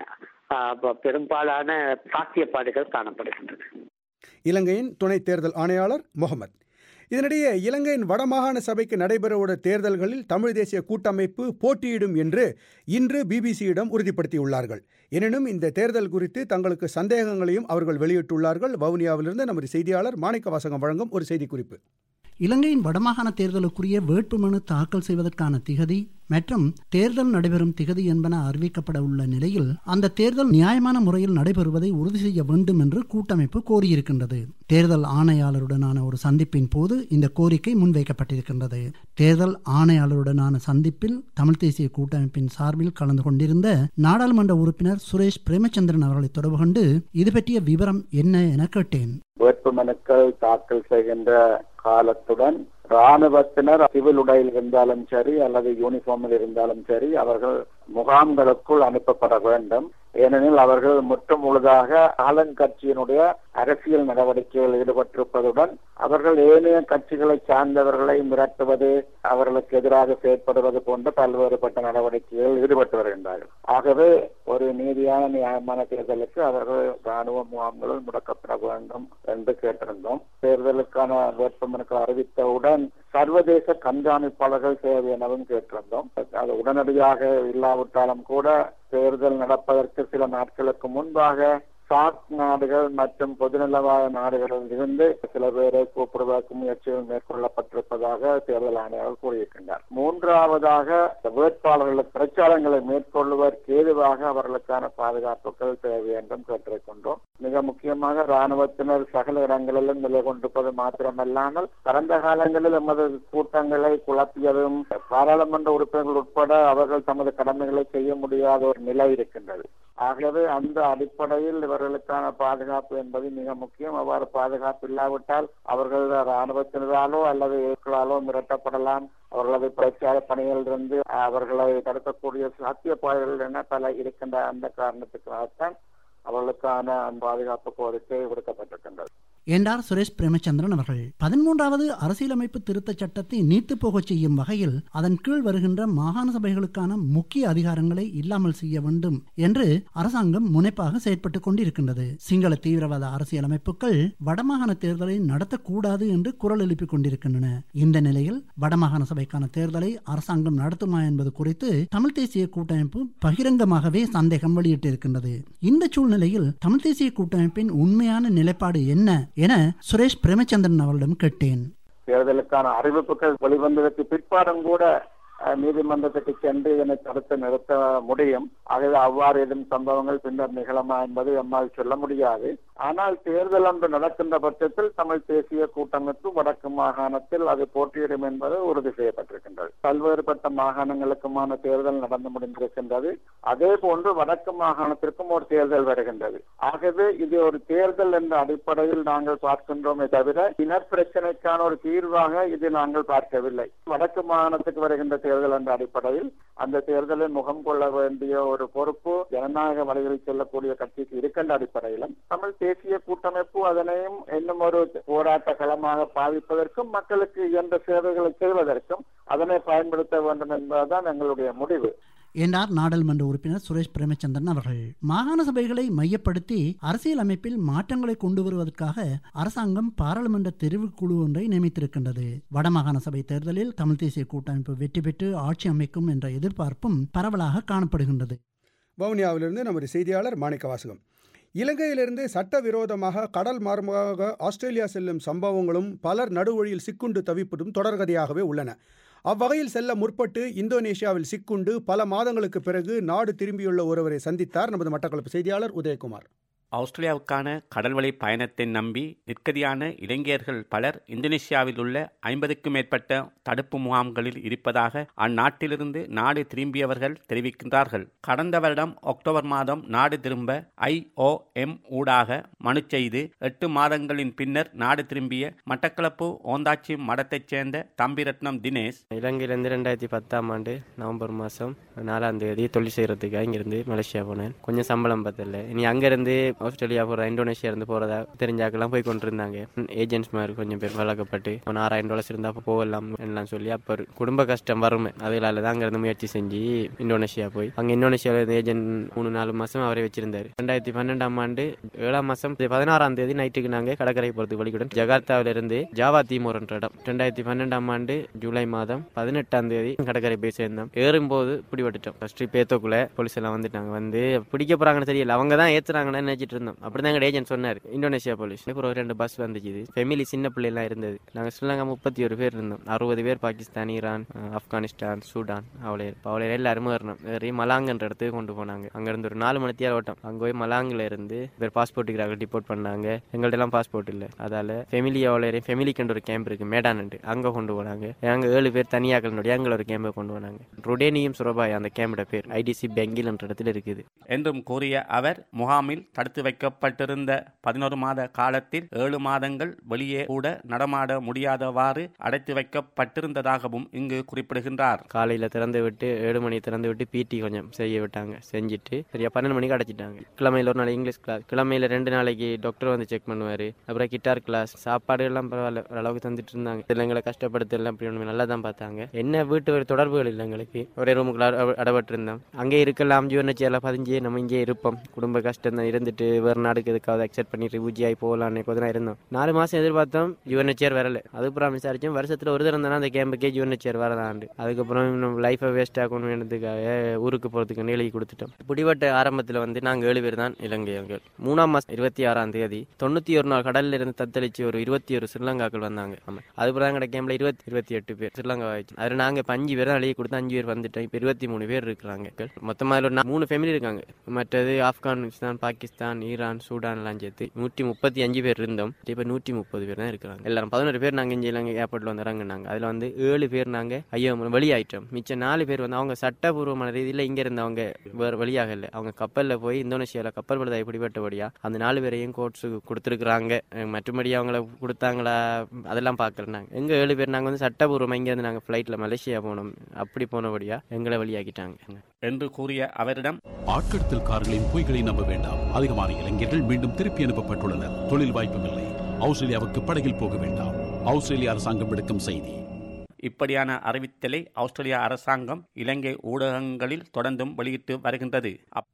[SPEAKER 3] பெரும்பாலான சாத்தியப்பாடுகள் காணப்படுகின்றன.
[SPEAKER 1] இலங்கையின் துணை தேர்தல் ஆணையாளர் முகமது. இதனிடையே இலங்கையின் வடமாகாண சபைக்கு நடைபெறவுள்ள தேர்தல்களில் தமிழ் தேசிய கூட்டமைப்பு போட்டியிடும் என்று இன்று பிபிசியிடம் உறுதிப்படுத்தியுள்ளார்கள். எனினும் இந்த தேர்தல் குறித்து தங்களுக்கு சந்தேகங்களையும் அவர்கள் வெளியிட்டுள்ளார்கள். வவுனியாவிலிருந்து நமது செய்தியாளர் மாணிக்க வாசகம் வழங்கும் ஒரு செய்திக்குறிப்பு.
[SPEAKER 12] இலங்கையின் வடமாகாண தேர்தலுக்குரிய வேட்புமனு தாக்கல் செய்வதற்கான திகதி மற்றும் தேர்தல் நடைபெறும் திகதி என்பன அறிவிக்கப்பட உள்ள நிலையில் அந்த தேர்தல் நியாயமான முறையில் நடைபெறுவதை உறுதி செய்ய வேண்டும் என்று கூட்டமைப்பு கோரியிருக்கின்றது. தேர்தல் ஆணையாளருடனான ஒரு சந்திப்பின் போது இந்த கோரிக்கை முன்வைக்கப்பட்டிருக்கின்றது. தேர்தல் ஆணையாளருடனான சந்திப்பில் தமிழ் தேசிய கூட்டமைப்பின் சார்பில் கலந்து கொண்டிருந்த நாடாளுமன்ற உறுப்பினர் சுரேஷ் பிரேமச்சந்திரன் அவர்களை தொடர்பு கொண்டு இது பற்றிய விவரம் என்ன என கேட்டேன்.
[SPEAKER 13] வேட்புமனுக்கள் தாக்கல் செய்கின்ற காலத்துடன் இராணுவத்தினர் சிவில் உடையில் இருந்தாலும் சரி அல்லது யூனிஃபார்மில் இருந்தாலும் சரி அவர்கள் முகாம்களுக்குள் அனுப்பப்பட வேண்டும். ஏனெனில் அவர்கள் முற்றும் முழுதாக ஆளுங்கட்சியினுடைய அரசியல் நடவடிக்கைகளில் ஈடுபட்டிருப்பதுடன் அவர்கள் ஏனைய கட்சிகளை சார்ந்தவர்களை மிரட்டுவது, அவர்களுக்கு எதிராக செயற்படுவது போன்ற பல்வேறுபட்ட நடவடிக்கைகளில் ஈடுபட்டு வருகின்றார்கள். ஆகவே ஒரு நீதியான நியாயமான தேர்தலுக்கு அவர்கள் இராணுவ முகாம்களில் முடக்கப்பட வேண்டும் என்று கேட்டிருந்தோம். தேர்தலுக்கான வேட்புமனுக்கள் அறிவித்தவுடன் சர்வதேச கண்காணிப்பாளர்கள் தேவை எனவும் கேட்டிருந்தோம். அது உடனடியாக இல்லாவிட்டாலும் கூட தேர்தல் நடப்பதற்கு சில நாட்களுக்கு முன்பாக சார்க் நாடுகள் மற்றும் பொதுநலவாய நாடுகளில் இருந்து சில பேரை கூப்பிடுவதற்கு முயற்சிகள் மேற்கொள்ளப்பட்டிருப்பதாக தேர்தல் ஆணையாளர் கூறியிருக்கின்றார். மூன்றாவதாக வேட்பாளர்களுக்கு பிரச்சாரங்களை மேற்கொள்வதற்கு ஏதுவாக அவர்களுக்கான பாதுகாப்புகள் தேவை என்றும் கேட்டிருக்கின்றோம். மிக முக்கியமாக இராணுவத்தினர் சகல இடங்களிலும் நிலை கொண்டிருப்பது மாத்திரமல்லாமல் கடந்த காலங்களில் எமது கூட்டங்களை குழப்பியதும் பாராளுமன்ற உறுப்பினர்கள் உட்பட அவர்கள் தமது கடமைகளை செய்ய முடியாத ஒரு நிலை இருக்கின்றது. ஆகவே அந்த அடிப்படையில் இவர்களுக்கான பாதுகாப்பு என்பது மிக முக்கியம். அவ்வாறு பாதுகாப்பு இல்லாவிட்டால் அவர்கள் இராணுவத்தினராலோ அல்லது ஏற்களாலோ மிரட்டப்படலாம். அவர்களது பிரச்சார பணிகளிலிருந்து அவர்களை தடுக்கக்கூடிய சாத்தியப்பாடுகள் என பல இருக்கின்ற அந்த காரணத்துக்காகத்தான் அவர்களுக்கான பாதுகாப்பு கோரிக்கை விடுக்கப்பட்டிருக்கின்றது
[SPEAKER 12] என்றார் சுரேஷ் பிரேமச்சந்திரன் அவர்கள். பதிமூன்றாவது அரசியலமைப்பு திருத்த சட்டத்தை நீத்து போகச் செய்யும் வகையில் அதன் கீழ் வருகின்ற மாகாண சபைகளுக்கான முக்கிய அதிகாரங்களை இல்லாமல் செய்ய வேண்டும் என்று அரசாங்கம் முனைப்பாக செயற்பட்டுக் கொண்டிருக்கின்றது. சிங்கள தீவிரவாத அரசியலமைப்புகள் வடமாகாண தேர்தலை நடத்தக்கூடாது என்று குரல் எழுப்பிக் கொண்டிருக்கின்றன. இந்த நிலையில் வடமாகாண சபைக்கான தேர்தலை அரசாங்கம் நடத்துமா என்பது குறித்து தமிழ் தேசிய கூட்டமைப்பு பகிரங்கமாகவே சந்தேகம் வெளியிட்டிருக்கின்றது. இந்த சூழ்நிலையில் தமிழ் தேசிய கூட்டமைப்பின் உண்மையான நிலைப்பாடு என்ன என சுரேஷ் பிரேமச்சந்திரன் அவர்களிடம் கேட்டேன்.
[SPEAKER 13] தேர்தலுக்கான அறிவிப்புகள் வெளிவந்ததற்கு பிற்பாடும் கூட நீதிமன்றத்துக்கு சென்று இதனை தடுத்து நிறுத்த முடியும். ஆகவே அவ்வாறு ஏதும் சம்பவங்கள் பின்னர் நிகழுமா என்பது எம்மால் சொல்ல முடியாது. ஆனால் தேர்தல் அன்று நடக்கின்ற பட்சத்தில் தமிழ் தேசிய கூட்டமைப்பு வடக்கு மாகாணத்தில் அது போட்டியிடும் என்பது உறுதி செய்யப்பட்டிருக்கின்றது. பல்வேறுபட்ட மாகாணங்களுக்குமான தேர்தல் நடந்து முடிந்திருக்கின்றது. அதே போன்று வடக்கு மாகாணத்திற்கும் ஒரு தேர்தல் வருகின்றது. ஆகவே இது ஒரு தேர்தல் என்ற அடிப்படையில் நாங்கள் பார்க்கின்றோமே தவிர இன பிரச்சனைக்கான ஒரு தீர்வாக இது நாங்கள் பார்க்கவில்லை. வடக்கு மாகாணத்துக்கு வருகின்ற தேர்தல் என்ற அடிப்படையில் அந்த தேர்தலில் முகம் கொள்ள வேண்டிய ஒரு பொறுப்பு ஜனநாயக வழிகளில் செல்லக்கூடிய கட்சிக்கு இருக்கின்ற அடிப்படையிலும் தமிழ் தேசிய கூட்டமைப்பு அதனையும் இன்னும் ஒரு போராட்ட களமாக பாவிப்பதற்கும் மக்களுக்கு இயன்ற சேவைகளை செய்வதற்கும் அதனை பயன்படுத்த வேண்டும் என்பதுதான் எங்களுடைய முடிவு
[SPEAKER 12] என்றார் நாடாளுமன்ற உறுப்பினர் சுரேஷ் பிரேமச்சந்திரன் அவர்கள். மாகாண சபைகளை மையப்படுத்தி அரசியல் அமைப்பில் மாற்றங்களை கொண்டு வருவதற்காக அரசாங்கம் பாராளுமன்ற தெரிவுக்குழு ஒன்றை நியமித்திருக்கின்றது. வடமாகாண சபை தேர்தலில் தமிழ் தேசிய கூட்டமைப்பு வெற்றி பெற்று ஆட்சி அமைக்கும் என்ற எதிர்பார்ப்பும் பரவலாக காணப்படுகின்றது.
[SPEAKER 1] வவுனியாவிலிருந்து நமது செய்தியாளர் மாணிக்க வாசகம். இலங்கையிலிருந்து சட்டவிரோதமாக கடல் மார்க்கமாக ஆஸ்திரேலியா செல்லும் சம்பவங்களும் பலர் நடுவழியில் சிக்குண்டு தவிப்பதும் தொடர்கதையாகவே உள்ளன. அவ்வகையில் செல்ல முற்பட்டு இந்தோனேஷியாவில் சிக்குண்டு பல மாதங்களுக்கு பிறகு நாடு திரும்பியுள்ள ஒருவரை சந்தித்தார் நமது மட்டக்களப்பு செய்தியாளர் உதயகுமார்.
[SPEAKER 14] ஆஸ்திரேலியாவுக்கான கடல்வழி பயணத்தை நம்பி நிற்கதியான இளைஞர்கள் பலர் இந்தோனேஷியாவில் உள்ள ஐம்பதுக்கும் மேற்பட்ட தடுப்பு முகாம்களில் இருப்பதாக அந்நாட்டிலிருந்து நாடு திரும்பியவர்கள் தெரிவிக்கின்றார்கள். கடந்த வருடம் அக்டோபர் மாதம் நாடு திரும்ப ஐ ஓ எம் ஊடாக மனு செய்து எட்டு மாதங்களின் பின்னர் நாடு திரும்பிய மட்டக்களப்பு ஓந்தாச்சி மடத்தைச் சேர்ந்த தம்பிரத்னம் தினேஷ்,
[SPEAKER 15] இலங்கையிலிருந்து ரெண்டாயிரத்தி பத்தாம் ஆண்டு நவம்பர் மாதம் நாலாம் தேதி தொழில் செய்யறதுக்கு இங்கிருந்து மலேசியா போனேன். கொஞ்சம் சம்பளம் பத்தல. இனி அங்கிருந்து ஆஸ்திரேலியா போற இந்தோனேஷியா இருந்து போறதா தெரிஞ்சாக்கெல்லாம் போய் கொண்டிருந்தாங்க. ஏஜென்ட்ஸ் மாதிரி கொஞ்சம் பேர் வளர்க்கப்பட்டு ஆறாயிரம் டாலர்ஸ் இருந்தா போகலாம் எல்லாம் சொல்லி அப்ப குடும்ப கஷ்டம் வறுமை அதனால தான் அங்கிருந்து முயற்சி செஞ்சு இந்தோனேஷியா போய் அங்க இந்தோனேஷியால ஏஜென்ட் மூணு நாலு மாசம் அவரை வச்சிருந்தாரு. ரெண்டாயிரத்தி பன்னெண்டாம் ஆண்டு ஏழாம் மாசம் பதினாறாம் தேதி நைட்டுக்கு நாங்க கடற்கரை போறதுக்கு வழிகுடன் ஜகார்த்தாவில இருந்து ஜாவா தீமோர் என்ற இடம் ரெண்டாயிரத்தி பன்னெண்டாம் ஆண்டு ஜூலை மாதம் பதினெட்டாம் தேதி கடற்கரை போய் சேர்ந்தோம். ஏறும்போது பிடிபட்டுட்டோம். ஃபர்ஸ்ட் பேத்தோக்குள்ள போலீஸ் எல்லாம் வந்துட்டாங்க. வந்து பிடிக்க போறாங்கன்னு தெரியல, அவங்க தான் ஏத்துறாங்கன்னு நினைச்சிட்டு இருந்தோம். அப்படிதான் எங்க ஏஜென்ட் சொன்னார் இந்தோனேஷியா போலீஸ். ஒரு ரெண்டு பஸ் வந்துச்சு. ஃபேமிலி சின்ன பிள்ளை எல்லாம் இருந்தது. நாங்க ஸ்ரீலங்கா முப்பத்தி ஒரு பேர் இருந்தோம். அறுபது பேர் பாகிஸ்தான், ஈரான், ஆப்கானிஸ்தான், சூடான் அவளே அவளே எல்லாரும் ஏறணும். ஏறி மலாங்கன்ற இடத்துக்கு கொண்டு போனாங்க. அங்க இருந்து ஒரு நாலு மணி தேவை ஓட்டம். அங்க போய் மலாங்கில இருந்து பேர் பாஸ்போர்ட்டுக்கு டிபோர்ட் பண்ணாங்க. எங்கள்ட்ட எல்லாம் பாஸ்போர்ட் இல்ல. அதால ஃபேமிலி அவளே ஃபேமிலிக்கு ஒரு கேம்ப் இருக்கு மேடான், அங்க கொண்டு போனாங்க. அங்க ஏழு பேர் தனியாக்கள் எங்களை ஒரு கேம்பை கொண்டு போனாங்க. ரொடேனியம் சுரபாய் அந்த கேம்போட பேர் ஐடிசி பெங்கில் என்ற இடத்துல இருக்குது
[SPEAKER 14] என்றும் கூறிய அவர் முகாமில் தடுத்து வைக்கப்பட்டிருந்த பதினோரு மாத காலத்தில் ஏழு மாதங்கள் வெளியே கூட நடமாட முடியாதவாறு அடைத்து வைக்கப்பட்டிருந்ததாகவும் இங்கு குறிப்பிடுகின்றார்.
[SPEAKER 15] காலையில திறந்து விட்டு ஏழு மணி திறந்து விட்டு பிடி கொஞ்சம் செய்ய விட்டாங்க. செஞ்சுட்டு சரியா பன்னெண்டு மணிக்கு அடைச்சிட்டாங்க. கிழமையில ஒரு நாள் இங்கிலீஷ் கிளாஸ், கிழமையில ரெண்டு நாளைக்கு டாக்டர் வந்து செக் பண்ணுவாரு. அப்புறம் கிட்டார் கிளாஸ், சாப்பாடு எல்லாம் பரவாயில்ல அளவுக்கு தந்துட்டு இருந்தாங்க. எங்களை கஷ்டப்படுத்தல அப்படி ஒன்று நல்லா தான் பார்த்தாங்க. என்ன வீட்டு ஒரு தொடர்புகள் இல்லை எங்களுக்கு. ஒரே ரூமுக்குள்ள அடப்பட்டு இருந்தோம். அங்கே இருக்கலாம் ஜீவனச்சியால பதிஞ்சு நம்ம இங்கே இருப்போம். குடும்ப கஷ்டம் தான் இருந்துட்டு வேறு நாடுக்கு எதுக்காவது அக்செப்ட் பண்ணி ரிஃப்யூஜி ஆகி போகலான்னு இப்போதான் இருந்தோம். நாலு மாசம் எதிர்பார்த்தோம், யுஎன்ஹெச்ஆர் வரல. அதுக்கப்புறம் விசாரிச்சோம், வருஷத்துல ஒரு தரம் தானே அந்த கேம்புக்கே யுஎன்ஹெச்ஆர் வரதாண்டு. அதுக்கப்புறம் லைஃபை வேஸ்ட் ஆகணும் வேண்டதுக்காக ஊருக்கு போறதுக்கு எழுதி கொடுத்துட்டோம். பிடிபட்ட ஆரம்பத்தில் வந்து நாங்கள் ஏழு பேர் தான் இலங்கையர்கள். மூணாம் மாசம் இருபத்தி ஆறாம் தேதி தொண்ணூத்தி ஒரு நாள் கடல்ல இருந்து தத்தளிச்சு ஒரு இருபத்தி ஒரு ஸ்ரீலங்காக்கள் வந்தாங்க. ஆமா, அதுக்கப்புறம் எங்க கேம்ப்ல இருபத்தி இருபத்தி எட்டு பேர் ஸ்ரீலங்கா ஆயிடுச்சு. அதில் நாங்க அஞ்சு பேர் தான் எழுதி கொடுத்து அஞ்சு பேர் வந்துட்டோம். இப்போ இருபத்தி மூணு பேர் இருக்கிறாங்க. மொத்தமாக ஒரு மூணு ஃபேமிலி இருக்காங்க. மற்றது ஆப்கானிஸ்தான், பாகிஸ்தான், ஈரான், சூடான் எல்லாம் சேர்த்து நூற்றி முப்பத்தி அஞ்சு பேர் இருந்தோம். இப்போ நூற்றி முப்பது பேர் தான் இருக்கிறாங்க. எல்லாரும் பதினோரு பேர் நாங்கள் இங்கே இலங்கை ஏர்போர்ட்ல வந்து இறங்கினாங்க. அதில் வந்து ஏழு பேர் நாங்கள் ஐயோ வெளியாயிட்டோம். மிச்சம் நாலு பேர் வந்து அவங்க சட்டபூர்வமான ரீதியில் இங்கே இருந்தவங்க வேறு வழியாக இல்லை. அவங்க கப்பலில் போய் இந்தோனேஷியாவில் கப்பல் பழுதாய் பிடிபட்டபடியா அந்த நாலு பேரையும் கோர்ட்ஸுக்கு கொடுத்துருக்குறாங்க. மற்றபடி அவங்கள கொடுத்தாங்களா அதெல்லாம் பார்க்கல. நாங்கள் எங்கள் ஏழு பேர் நாங்கள் வந்து சட்டபூர்வமாக இங்கேருந்து நாங்கள் ஃப்ளைட்டில் மலேசியா போனோம். அப்படி போனபடியா எங்களை வெளியாக்கிட்டாங்க
[SPEAKER 14] என்று கூறிய அவரிடம்,
[SPEAKER 16] ஆட்கடத்தல்காரர்களின் பொய்களை நம்ப வேண்டாம். அதிகமான இளைஞர்கள் மீண்டும் திருப்பி அனுப்பப்பட்டுள்ளனர். தொழில் வாய்ப்பும் இல்லை. ஆஸ்திரேலியாவுக்கு படகில் போக வேண்டாம். ஆஸ்திரேலிய அரசாங்கம் விடுக்கும் செய்தி.
[SPEAKER 14] இப்படியான அறிவித்தலை ஆஸ்திரேலியா அரசாங்கம் இலங்கை ஊடகங்களில் தொடர்ந்தும் வெளியிட்டு வருகின்றது.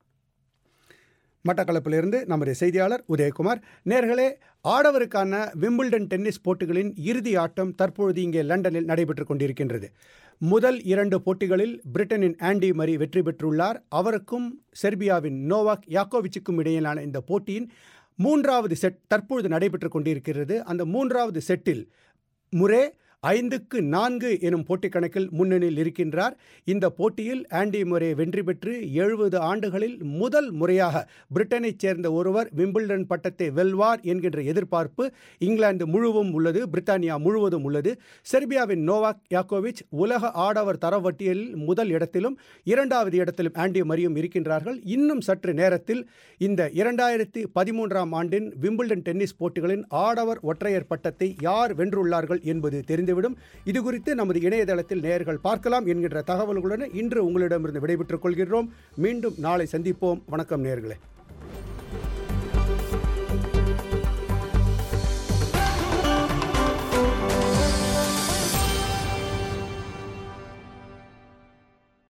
[SPEAKER 1] மட்டக்களப்பிலிருந்து நமது செய்தியாளர் உதயகுமார். நேர்களே, ஆடவருக்கான விம்பிள்டன் டென்னிஸ் போட்டிகளின் இறுதி ஆட்டம் தற்பொழுது இங்கே லண்டனில் நடைபெற்றுக் கொண்டிருக்கின்றது. முதல் இரண்டு போட்டிகளில் பிரிட்டனின் ஆண்டி மரி வெற்றி பெற்றுள்ளார். அவருக்கும் செர்பியாவின் நோவாக் யாக்கோவிச்சுக்கும் இடையிலான இந்த போட்டியின் மூன்றாவது செட் தற்பொழுது நடைபெற்றுக் கொண்டிருக்கிறது. அந்த மூன்றாவது செட்டில் முரே ஐந்துக்கு நான்கு எனும் போட்டி கணக்கில் முன்னணியில் இருக்கின்றார். இந்த போட்டியில் ஆண்டி முரே வெற்றி பெற்று எழுபது ஆண்டுகளில் முதல் முறையாக பிரிட்டனைச் சேர்ந்த ஒருவர் விம்பிள்டன் பட்டத்தை வெல்வார் என்கின்ற எதிர்பார்ப்பு இங்கிலாந்து முழுவதும் உள்ளது, பிரித்தானியா முழுவதும் உள்ளது. செர்பியாவின் நோவாக் யாக்கோவிச் உலக ஆடவர் தரவட்டியலில் முதல் இடத்திலும் இரண்டாவது இடத்திலும் ஆண்டி மரியும் இருக்கின்றார்கள். இன்னும் சற்று நேரத்தில் இந்த இரண்டாயிரத்தி பதிமூன்றாம் ஆண்டின் விம்பிள்டன் டென்னிஸ் போட்டிகளின் ஆடவர் ஒற்றையர் பட்டத்தை யார் வென்றுள்ளார்கள் என்பது தெரிந்துவிடும். இது குறித்து நமது இணையதளத்தில் நேயர்கள் பார்க்கலாம் என்கின்ற தகவல்களுடன் இன்று உங்களிடமிருந்து விடைபெற்றுக் கொள்கிறோம். மீண்டும் நாளை சந்திப்போம். வணக்கம் நேயர்களே.